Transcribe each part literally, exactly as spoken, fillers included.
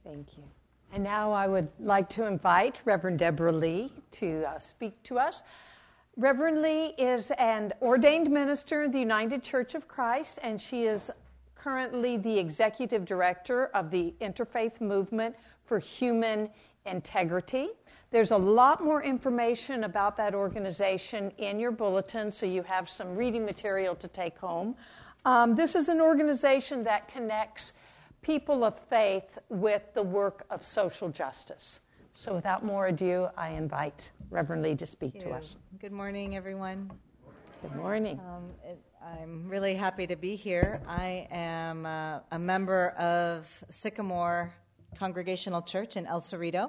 Thank you. And now I would like to invite Reverend Deborah Lee to uh, speak to us. Reverend Lee is an ordained minister in the United Church of Christ, and she is currently the executive director of the Interfaith Movement for Human Integrity. There's a lot more information about that organization in your bulletin, so you have some reading material to take home. Um, this is an organization that connects people of faith with the work of social justice. So without more ado, I invite Reverend Lee to speak to us. Good morning, everyone. Good morning. Um, it, I'm really happy to be here. I am uh, a member of Sycamore Congregational Church in El Cerrito.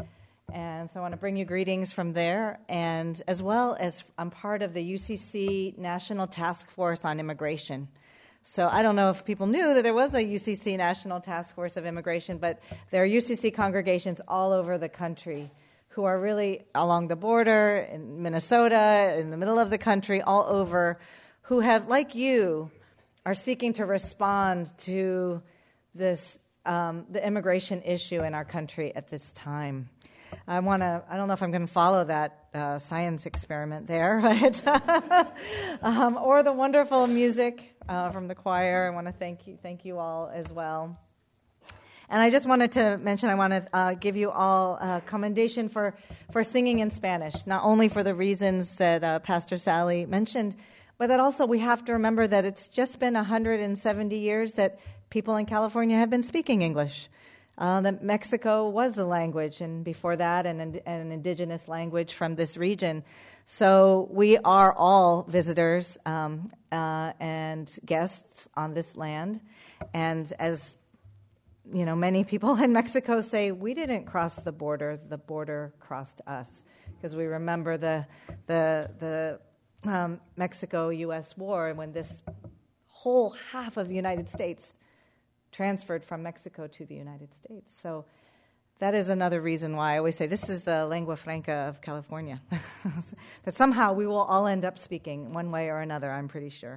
And so I want to bring you greetings from there, and as well as I'm part of the U C C National Task Force on Immigration. So I don't know if people knew that there was a U C C National Task Force of Immigration, but there are U C C congregations all over the country who are really along the border, in Minnesota, in the middle of the country, all over, who have, like you, are seeking to respond to this um, the immigration issue in our country at this time. I want to, I don't know if I'm going to follow that uh, science experiment there, but um, or the wonderful music uh, from the choir. I want to thank you, thank you all as well. And I just wanted to mention, I want to uh, give you all a commendation for, for singing in Spanish, not only for the reasons that uh, Pastor Sally mentioned, but that also we have to remember that it's just been one hundred seventy years that people in California have been speaking English. Uh, that Mexico was the language, and before that, an, an indigenous language from this region. So we are all visitors um, uh, and guests on this land. And as you know, many people in Mexico say, we didn't cross the border; the border crossed us, because we remember the the the um, Mexico-U S war, when this whole half of the United States transferred from Mexico to the United States. So that is another reason why I always say this is the lingua franca of California. That somehow we will all end up speaking one way or another, I'm pretty sure.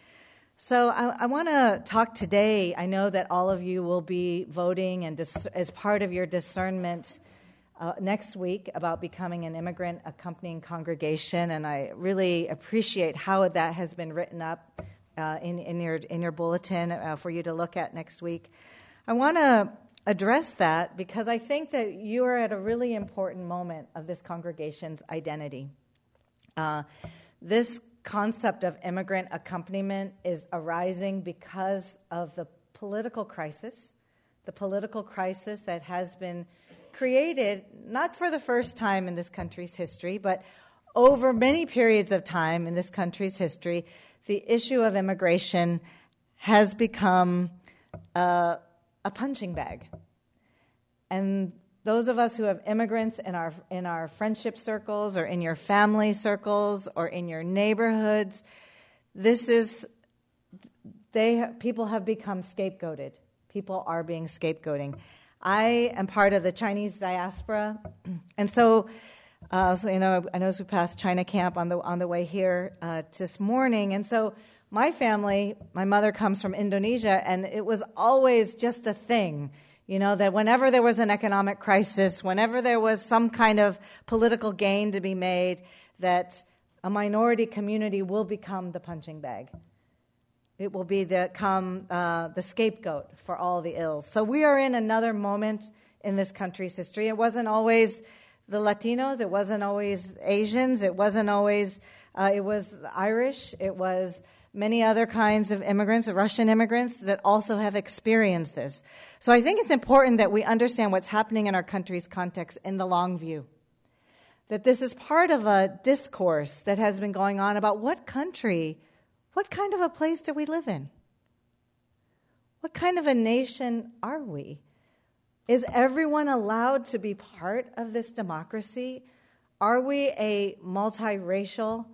So I, I want to talk today. I know that all of you will be voting and dis- as part of your discernment uh, next week about becoming an immigrant accompanying congregation, and I really appreciate how that has been written up Uh, in, in your in your bulletin uh, for you to look at next week. I want to address that because I think that you are at a really important moment of this congregation's identity. Uh, this concept of immigrant accompaniment is arising because of the political crisis, the political crisis that has been created not for the first time in this country's history, but over many periods of time in this country's history. The issue of immigration has become uh, a punching bag. And those of us who have immigrants in our in our friendship circles or in your family circles or in your neighborhoods, this is, they people have become scapegoated. People are being scapegoating. I am part of the Chinese diaspora, and so Uh, so you know, I noticed we passed China Camp on the on the way here uh, this morning, and so my family, my mother comes from Indonesia, and it was always just a thing, you know, that whenever there was an economic crisis, whenever there was some kind of political gain to be made, that a minority community will become the punching bag. It will be the come uh, the scapegoat for all the ills. So we are in another moment in this country's history. It wasn't always the Latinos, it wasn't always Asians, it wasn't always, uh, it was Irish, it was many other kinds of immigrants, Russian immigrants, that also have experienced this. So I think it's important that we understand what's happening in our country's context in the long view. That this is part of a discourse that has been going on about what country, what kind of a place do we live in? What kind of a nation are we? Is everyone allowed to be part of this democracy? Are we a multiracial,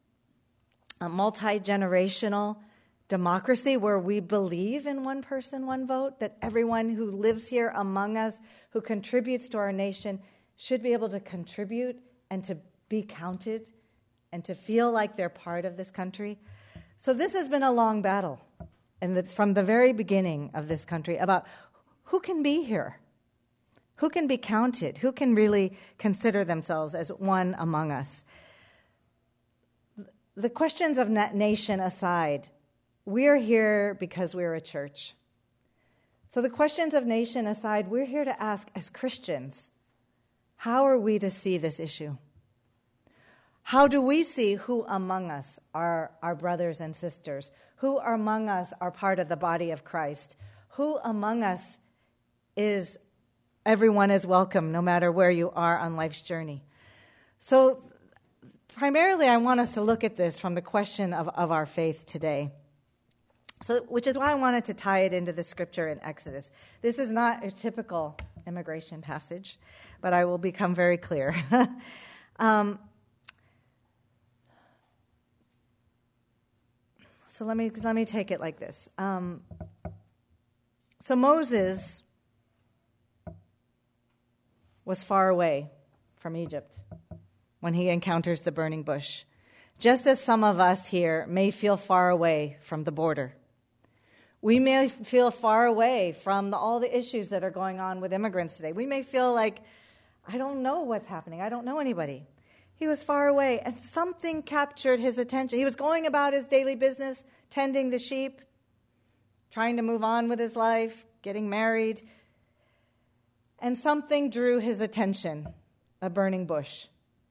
a multi-generational democracy where we believe in one person, one vote, that everyone who lives here among us, who contributes to our nation, should be able to contribute and to be counted and to feel like they're part of this country? So this has been a long battle and the, from the very beginning of this country about who can be here, Who can be counted? Who can really consider themselves as one among us? The questions of nation aside, we're here because we're a church. So the questions of nation aside, we're here to ask as Christians, how are we to see this issue? How do we see who among us are our brothers and sisters? Who among us are part of the body of Christ? Who among us is everyone is welcome, no matter where you are on life's journey? So primarily, I want us to look at this from the question of, of our faith today. So, which is why I wanted to tie it into the scripture in Exodus. This is not a typical immigration passage, but I will become very clear. um, so let me let me take it like this. Um, so Moses was far away from Egypt when he encounters the burning bush, just as some of us here may feel far away from the border. We may feel far away from the, all the issues that are going on with immigrants today. We may feel like, I don't know what's happening. I don't know anybody. He was far away, and something captured his attention. He was going about his daily business, tending the sheep, trying to move on with his life, getting married, and something drew his attention, a burning bush.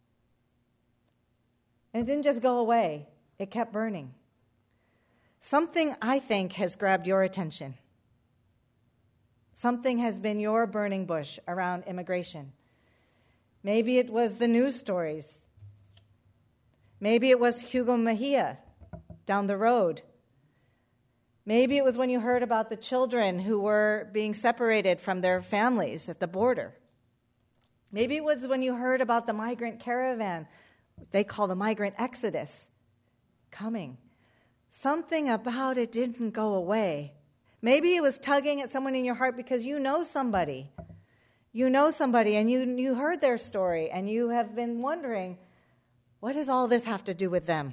And it didn't just go away. It kept burning. Something, I think, has grabbed your attention. Something has been your burning bush around immigration. Maybe it was the news stories. Maybe it was Hugo Mejia down the road. Maybe it was when you heard about the children who were being separated from their families at the border. Maybe it was when you heard about the migrant caravan, they call the migrant exodus, coming. Something about it didn't go away. Maybe it was tugging at someone in your heart because you know somebody. You know somebody and you, you heard their story and you have been wondering, what does all this have to do with them?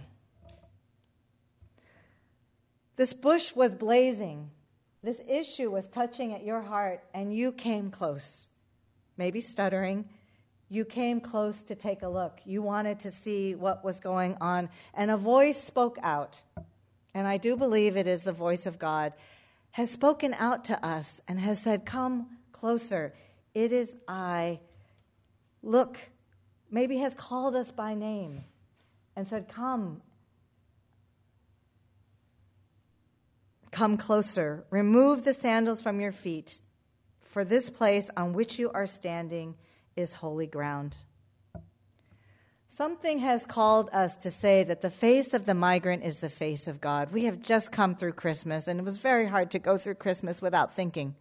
This bush was blazing. This issue was touching at your heart and you came close. Maybe stuttering. You came close to take a look. You wanted to see what was going on. And a voice spoke out. And I do believe it is the voice of God, has spoken out to us and has said, come closer. It is I. Look, maybe has called us by name and said, come. Come closer. Remove the sandals from your feet, for this place on which you are standing is holy ground. Something has called us to say that the face of the migrant is the face of God. We have just come through Christmas, and it was very hard to go through Christmas without thinking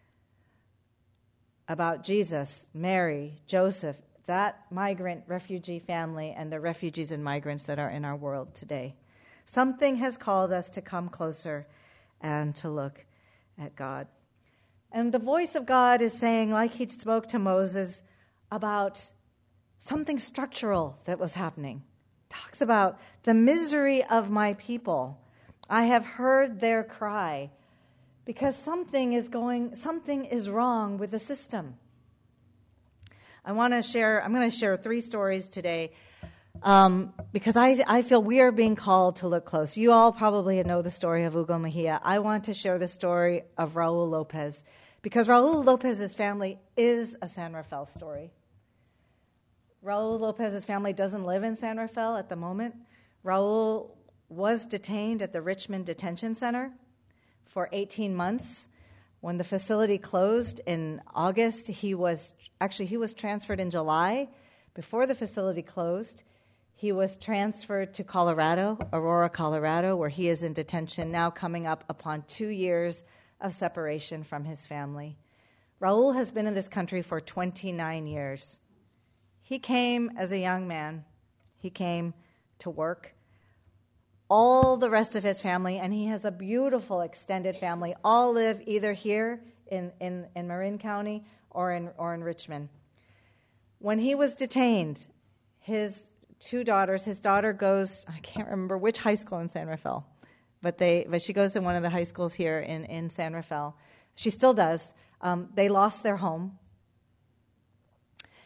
about Jesus, Mary, Joseph, that migrant refugee family, and the refugees and migrants that are in our world today. Something has called us to come closer and to look at God. And the voice of God is saying, like he spoke to Moses, about something structural that was happening. Talks about the misery of my people. I have heard their cry because something is going, something is wrong with the system. I want to share, I'm going to share three stories today um, because I, I feel we are being called to look close. You all probably know the story of Hugo Mejia. I want to share the story of Raul Lopez because Raul Lopez's family is a San Rafael story. Raul Lopez's family doesn't live in San Rafael at the moment. Raul was detained at the Richmond Detention Center for eighteen months. When the facility closed in August, he was actually he was transferred in July. Before the facility closed, he was transferred to Colorado, Aurora, Colorado, where he is in detention now, coming up upon two years of separation from his family. Raul has been in this country for twenty-nine years. He came as a young man. He came to work. All the rest of his family, and he has a beautiful extended family, all live either here in, in, in Marin County or in, or in Richmond. When he was detained, his two daughters, his daughter goes, I can't remember which high school in San Rafael, but they but she goes to one of the high schools here in, in San Rafael. She still does. Um, they lost their home.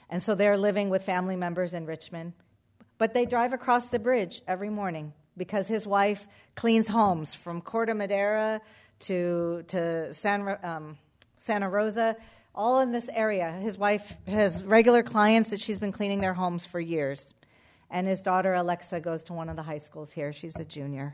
And so they're living with family members in Richmond. But they drive across the bridge every morning because his wife cleans homes from Corte Madera to, to San, um, Santa Rosa, all in this area. His wife has regular clients that she's been cleaning their homes for years. And his daughter, Alexa, goes to one of the high schools here. She's a junior.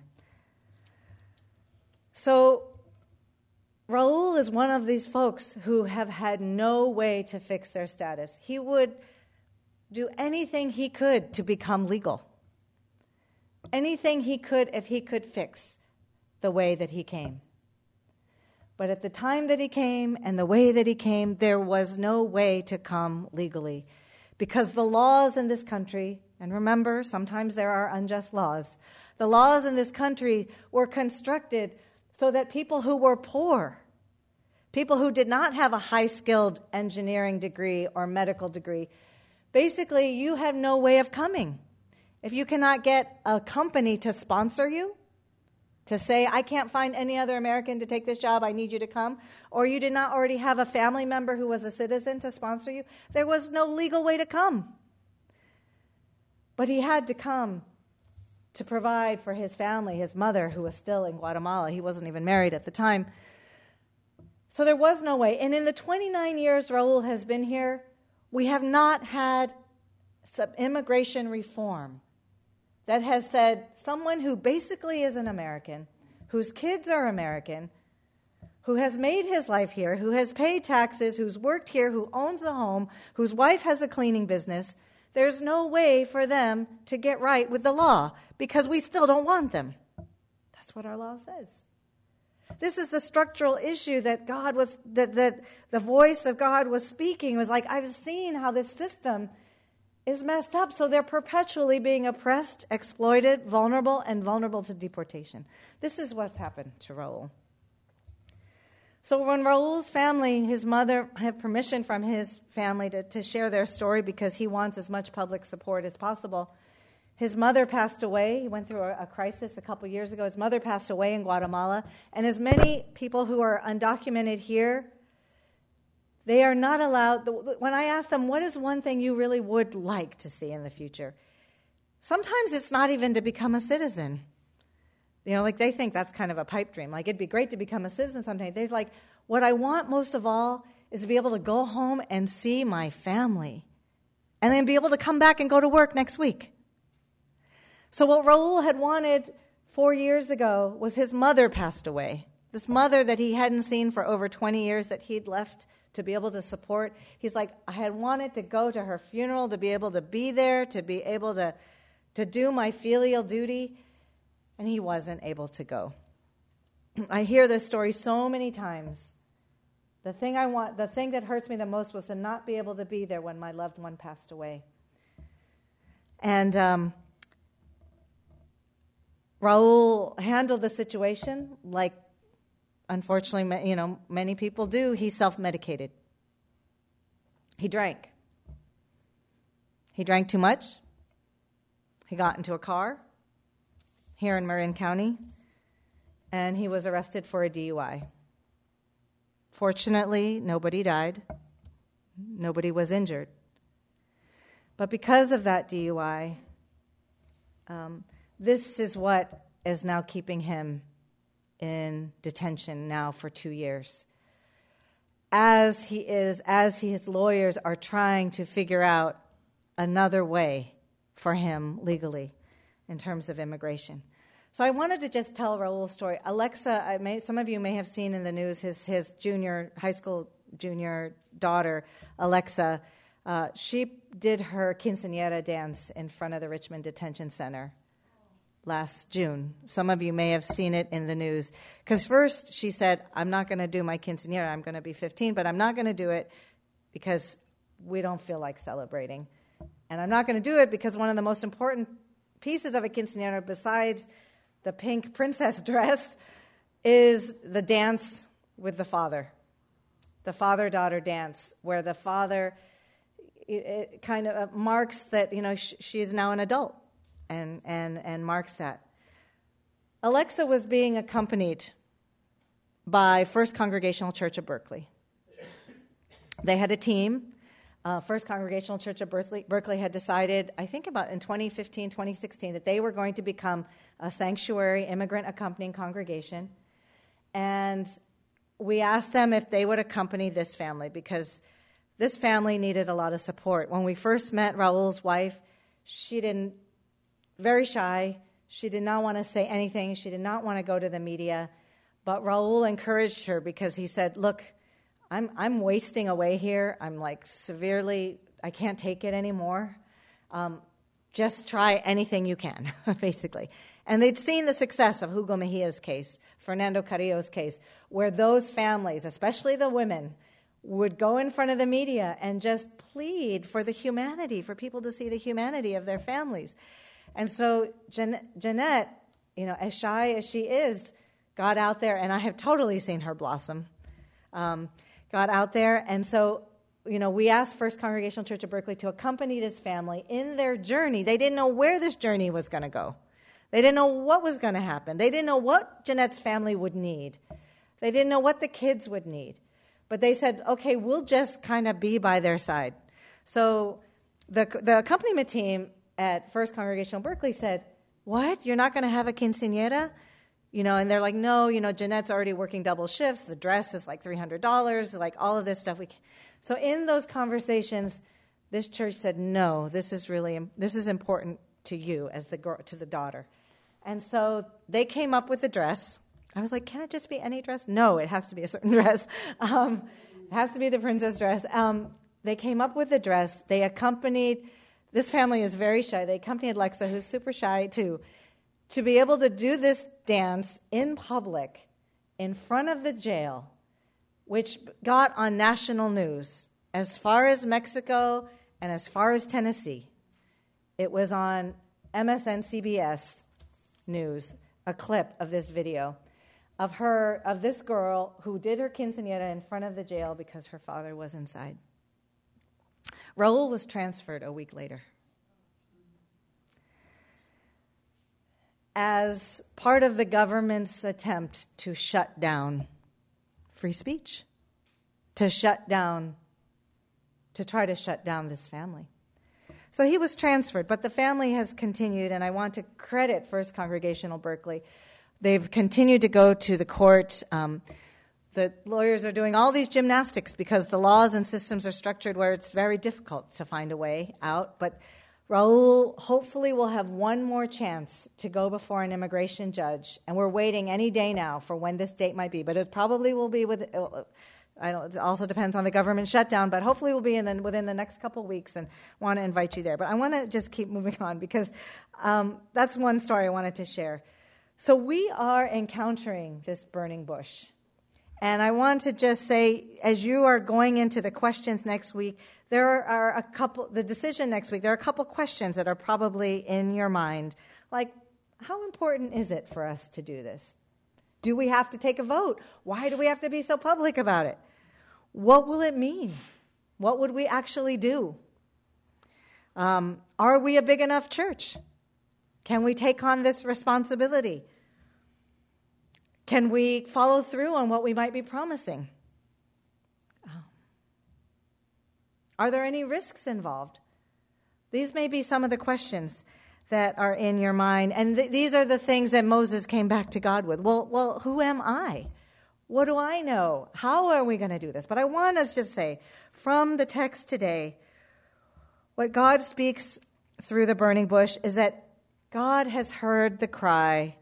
So Raul is one of these folks who have had no way to fix their status. He would do anything he could to become legal. Anything he could if he could fix the way that he came. But at the time that he came and the way that he came, there was no way to come legally. Because the laws in this country, and remember, sometimes there are unjust laws, the laws in this country were constructed so that people who were poor, people who did not have a high-skilled engineering degree or medical degree, basically you have no way of coming. If you cannot get a company to sponsor you, to say, I can't find any other American to take this job, I need you to come, or you did not already have a family member who was a citizen to sponsor you, there was no legal way to come. But he had to come to provide for his family, his mother, who was still in Guatemala. He wasn't even married at the time. So there was no way. And in the twenty-nine years Raul has been here, we have not had some immigration reform that has said someone who basically is an American, whose kids are American, who has made his life here, who has paid taxes, who's worked here, who owns a home, whose wife has a cleaning business, there's no way for them to get right with the law because we still don't want them. That's what our law says. This is the structural issue that God was, that, that the voice of God was speaking. It was like, I've seen how this system is messed up, so they're perpetually being oppressed, exploited, vulnerable, and vulnerable to deportation. This is what's happened to Raul. So when Raul's family, his mother, had permission from his family to, to share their story because he wants as much public support as possible, his mother passed away. He went through a, a crisis a couple years ago. His mother passed away in Guatemala, and as many people who are undocumented here, they are not allowed. When I ask them, what is one thing you really would like to see in the future? Sometimes it's not even to become a citizen. You know, like they think that's kind of a pipe dream. Like it'd be great to become a citizen someday. They're like, what I want most of all is to be able to go home and see my family and then be able to come back and go to work next week. So what Raul had wanted four years ago was his mother passed away. This mother that he hadn't seen for over twenty years that he'd left to be able to support. He's like, I had wanted to go to her funeral, to be able to be there, to be able to, to do my filial duty, and he wasn't able to go. I hear this story so many times. The thing I want, the thing that hurts me the most was to not be able to be there when my loved one passed away. And um, Raul handled the situation like, unfortunately, you know, many people do. He self-medicated. He drank. He drank too much. He got into a car here in Marin County, and he was arrested for a D U I. Fortunately, nobody died. Nobody was injured. But because of that D U I, um, this is what is now keeping him in detention now for two years. As he is, as his lawyers are trying to figure out another way for him legally in terms of immigration. So I wanted to just tell Raul's story. Alexa, I may, some of you may have seen in the news his, his junior, high school junior daughter, Alexa, uh, she did her quinceañera dance in front of the Richmond Detention Center last June. Some of you may have seen it in the news. Because first she said, I'm not going to do my quinceañera. I'm going to be fifteen, but I'm not going to do it because we don't feel like celebrating. And I'm not going to do it because one of the most important pieces of a quinceañera, besides the pink princess dress, is the dance with the father. The father-daughter dance, where the father it, it kind of marks that, you know, sh- she is now an adult. And, and and marks that. Alexa was being accompanied by First Congregational Church of Berkeley. They had a team uh, First Congregational Church of Berkeley, Berkeley had decided, I think about in twenty fifteen, twenty sixteen, that they were going to become a sanctuary immigrant accompanying congregation. And we asked them if they would accompany this family, because this family needed a lot of support. When we first met Raul's wife, she didn't, very shy. She did not want to say anything. She did not want to go to the media. But Raul encouraged her because he said, look, I'm I'm wasting away here. I'm like severely, I can't take it anymore. Um, just try anything you can, basically. And they'd seen the success of Hugo Mejia's case, Fernando Carrillo's case, where those families, especially the women, would go in front of the media and just plead for the humanity, for people to see the humanity of their families. And so Jan- Jeanette, you know, as shy as she is, got out there, and I have totally seen her blossom, um, got out there. And so, you know, we asked First Congregational Church of Berkeley to accompany this family in their journey. They didn't know where this journey was going to go. They didn't know what was going to happen. They didn't know what Jeanette's family would need. They didn't know what the kids would need. But they said, okay, we'll just kind of be by their side. So the the accompaniment team at First Congregational Berkeley said, what? You're not going to have a quinceañera? You know, and they're like, no, you know, Jeanette's already working double shifts. The dress is like three hundred dollars, like all of this stuff. We can. So in those conversations, this church said, no, this is really, this is important to you as the girl, to the daughter. And so they came up with a dress. I was like, can it just be any dress? No, it has to be a certain dress. Um, it has to be the princess dress. Um, they came up with a dress. They accompanied, this family is very shy. They accompanied Lexa, who's super shy too, to be able to do this dance in public in front of the jail, which got on national news as far as Mexico and as far as Tennessee. It was on M S N C B S News, a clip of this video of her, of this girl who did her quinceañera in front of the jail because her father was inside. Raul was transferred a week later. As part of the government's attempt to shut down free speech, to shut down, to try to shut down this family. So he was transferred, but the family has continued, and I want to credit First Congregational Berkeley. They've continued to go to the court. Um, the lawyers are doing all these gymnastics because the laws and systems are structured where it's very difficult to find a way out. But Raul hopefully will have one more chance to go before an immigration judge, and we're waiting any day now for when this date might be. But it probably will be with. I don't. It also depends on the government shutdown, but hopefully we'll be in the, within the next couple of weeks, and want to invite you there. But I want to just keep moving on because um, that's one story I wanted to share. So we are encountering this burning bush. And I want to just say, as you are going into the questions next week, there are a couple, the decision next week, there are a couple questions that are probably in your mind. Like, how important is it for us to do this? Do we have to take a vote? Why do we have to be so public about it? What will it mean? What would we actually do? Um, are we a big enough church? Can we take on this responsibility? Can we follow through on what we might be promising? Um, are there any risks involved? These may be some of the questions that are in your mind. And th- these are the things that Moses came back to God with. Well, well, who am I? What do I know? How are we going to do this? But I want us to just say, from the text today, what God speaks through the burning bush is that God has heard the cry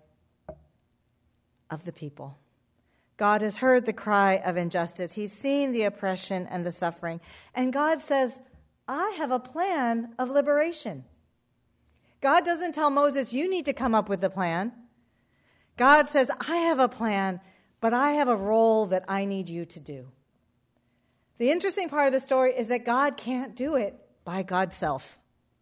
of the people. God has heard the cry of injustice. He's seen the oppression and the suffering. And God says, I have a plan of liberation. God doesn't tell Moses, you need to come up with a plan. God says, I have a plan, but I have a role that I need you to do. The interesting part of the story is that God can't do it by God's self.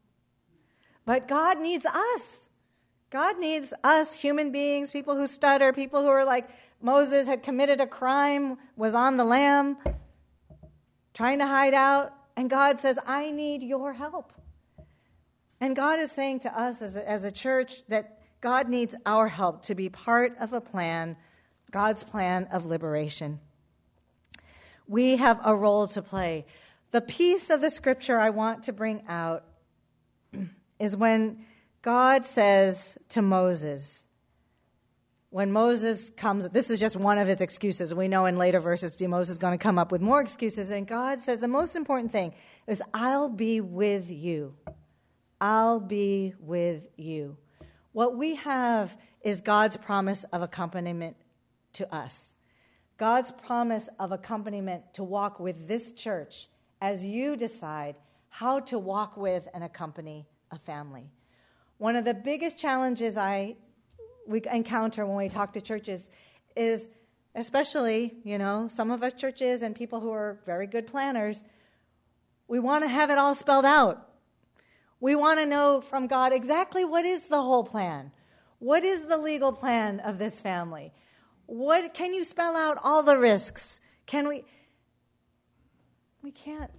But God needs us. God needs us, human beings, people who stutter, people who are like, Moses had committed a crime, was on the lam, trying to hide out, and God says, I need your help. And God is saying to us as a, as a church that God needs our help to be part of a plan, God's plan of liberation. We have a role to play. The piece of the scripture I want to bring out is when God says to Moses, when Moses comes, this is just one of his excuses. We know in later verses Moses is going to come up with more excuses. And God says the most important thing is, I'll be with you. I'll be with you. What we have is God's promise of accompaniment to us. God's promise of accompaniment to walk with this church as you decide how to walk with and accompany a family. One of the biggest challenges I we encounter when we talk to churches is, especially, you know, some of us churches and people who are very good planners, we want to have it all spelled out. We want to know from God exactly what is the whole plan. What is the legal plan of this family? What can you spell out all the risks? Can we? We can't.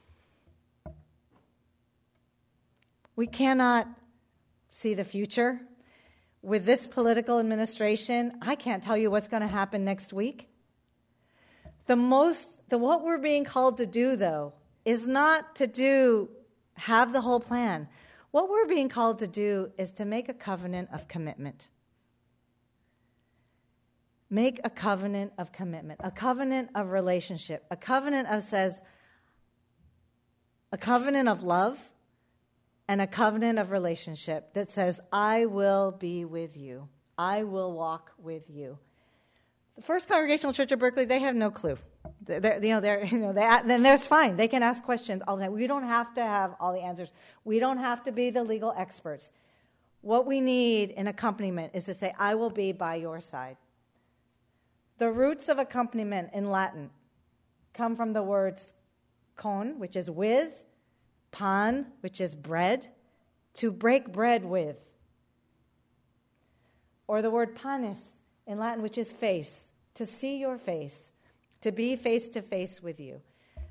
We cannot see the future. With this political administration, I can't tell you what's going to happen next week. The most, the what we're being called to do, though, is not to do, have the whole plan. What we're being called to do is to make a covenant of commitment. Make a covenant of commitment, a covenant of relationship, a covenant of says, a covenant of love, and a covenant of relationship that says, I will be with you. I will walk with you. The First Congregational Church of Berkeley, they have no clue. They're, you know, they're, you know, they, then that's fine. They can ask questions all the time. We don't have to have all the answers. We don't have to be the legal experts. What we need in accompaniment is to say, I will be by your side. The roots of accompaniment in Latin come from the words con, which is with, pan, which is bread, to break bread with. Or the word panis in Latin, which is face, to see your face, to be face to face with you.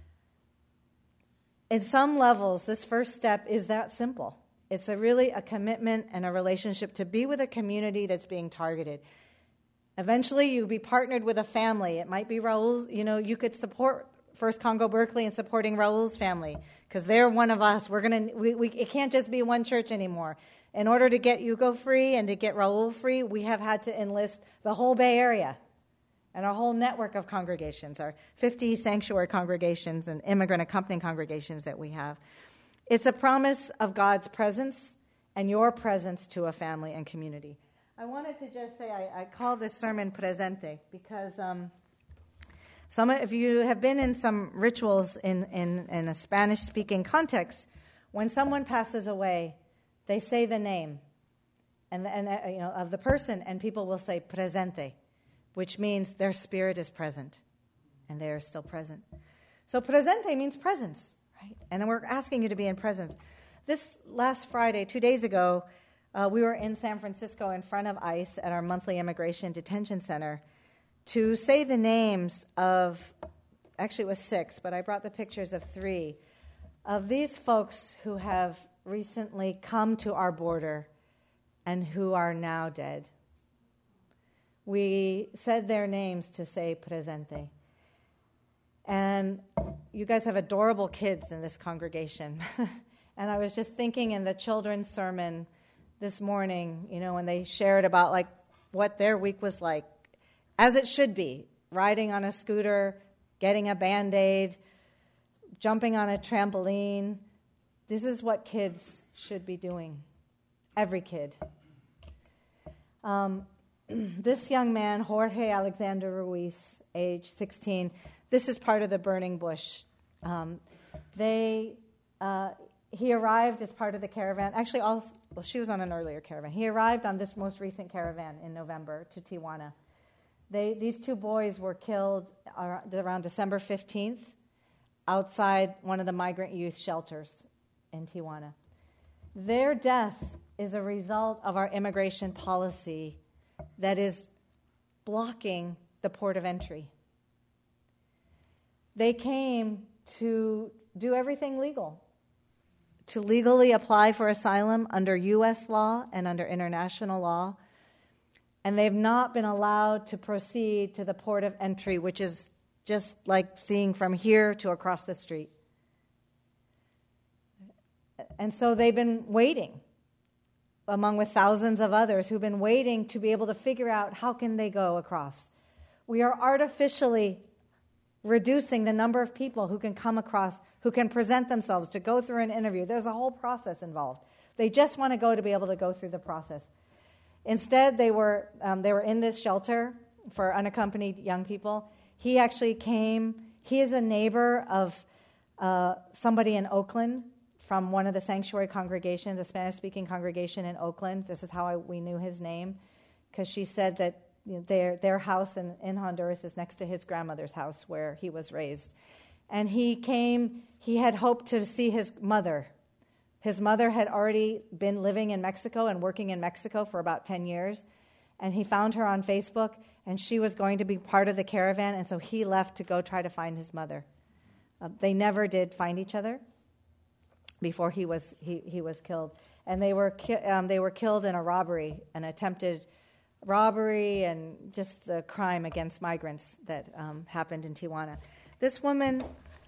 In some levels, this first step is that simple. It's a really a commitment and a relationship to be with a community that's being targeted. Eventually, you'll be partnered with a family. It might be Raul's, you know, you could support First Congo Berkeley in supporting Raul's family, because they're one of us. We're gonna, we, we, it can't just be one church anymore. In order to get Hugo free and to get Raul free, we have had to enlist the whole Bay Area and our whole network of congregations, our fifty sanctuary congregations and immigrant accompanying congregations that we have. It's a promise of God's presence and your presence to a family and community. I wanted to just say I, I call this sermon Presente because um, some of you have been in some rituals in, in, in a Spanish-speaking context. When someone passes away, they say the name and, and uh, you know, of the person, and people will say presente, which means their spirit is present, and they are still present. So presente means presence, right? And we're asking you to be in presence. This last Friday, two days ago, uh, we were in San Francisco in front of ICE at our monthly immigration detention center to say the names of, actually it was six, but I brought the pictures of three, of these folks who have recently come to our border and who are now dead. We said their names to say presente. And you guys have adorable kids in this congregation. And I was just thinking in the children's sermon this morning, you know, when they shared about like what their week was like, as it should be, riding on a scooter, getting a Band-Aid, jumping on a trampoline. This is what kids should be doing. Every kid. Um, this young man, Jorge Alexander Ruiz, age sixteen, this is part of the Burning Bush. Um, they, uh, he arrived as part of the caravan. Actually, all well, she was on an earlier caravan. He arrived on this most recent caravan in November to Tijuana. They, these two boys were killed around December fifteenth outside one of the migrant youth shelters in Tijuana. Their death is a result of our immigration policy that is blocking the port of entry. They came to do everything legal, to legally apply for asylum under U S law and under international law, and they've not been allowed to proceed to the port of entry, which is just like seeing from here to across the street. and so they've been waiting, among with thousands of others who've been waiting to be able to figure out how can they go across. We are artificially reducing the number of people who can come across, who can present themselves to go through an interview. There's a whole process involved. They just want to go to be able to go through the process. Instead, they were um, they were in this shelter for unaccompanied young people. He actually came. He is a neighbor of uh, somebody in Oakland from one of the sanctuary congregations, a Spanish-speaking congregation in Oakland. This is how I, we knew his name, because she said that you know, their their house in, in Honduras is next to his grandmother's house where he was raised. And he came, he had hoped to see his mother. His mother had already been living in Mexico and working in Mexico for about ten years. And he found her on Facebook, and she was going to be part of the caravan, and so he left to go try to find his mother. Uh, they never did find each other before he was he, he was killed. And they were ki- um, they were killed in a robbery, an attempted robbery, and just the crime against migrants that um, happened in Tijuana. This woman,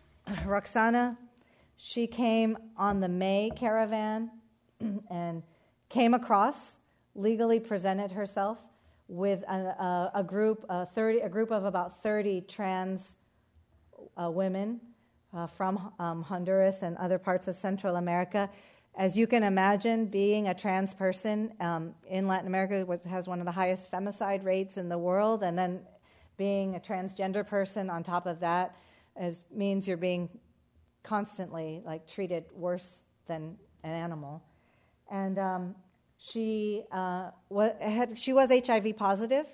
Roxana, she came on the May caravan and came across, legally presented herself with a, a, a group, a, thirty, a group of about thirty trans uh, women uh, from um, Honduras and other parts of Central America. As you can imagine, being a trans person um, in Latin America, which has one of the highest femicide rates in the world, and then being a transgender person on top of that is, means you're being constantly like treated worse than an animal. And um, she uh, wa- had she was H I V positive,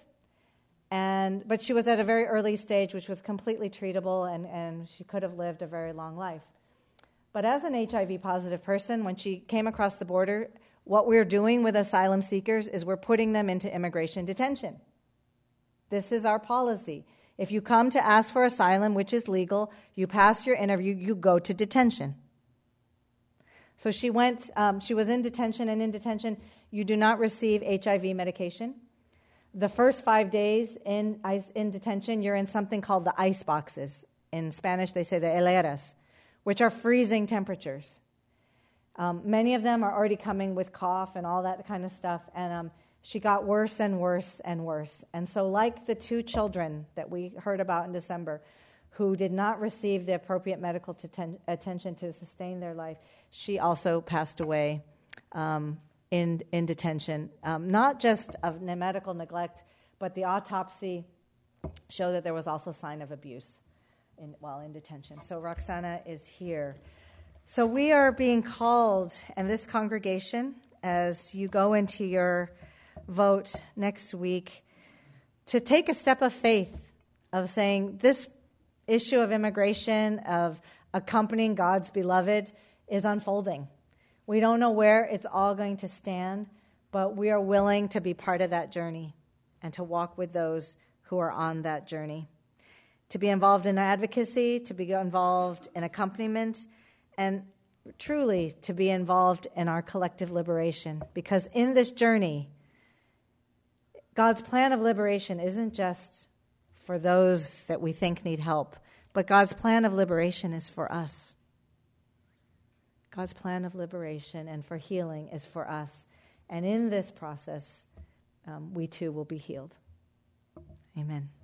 and but she was at a very early stage, which was completely treatable, and, and she could have lived a very long life. But as an H I V positive person, when she came across the border, what we're doing with asylum seekers is we're putting them into immigration detention. This is our policy. If you come to ask for asylum, which is legal, you pass your interview, you go to detention. So she went, um, she was in detention, and in detention, you do not receive H I V medication. The first five days in, in detention, you're in something called the ice boxes. In Spanish, they say the heleras, which are freezing temperatures. Um, many of them are already coming with cough and all that kind of stuff, and um, she got worse and worse and worse. And so like the two children that we heard about in December who did not receive the appropriate medical ten- attention to sustain their life, she also passed away um, in, in detention. Um, not just of medical neglect, but the autopsy showed that there was also sign of abuse in, while in detention. So Roxana is here. So we are being called, and this congregation, as you go into your vote next week, to take a step of faith of saying this issue of immigration, of accompanying God's beloved, is unfolding. We don't know where it's all going to stand, but we are willing to be part of that journey and to walk with those who are on that journey. To be involved in advocacy, to be involved in accompaniment, and truly to be involved in our collective liberation. Because in this journey, God's plan of liberation isn't just for those that we think need help, but God's plan of liberation is for us. God's plan of liberation and for healing is for us. And in this process, um, we too will be healed. Amen.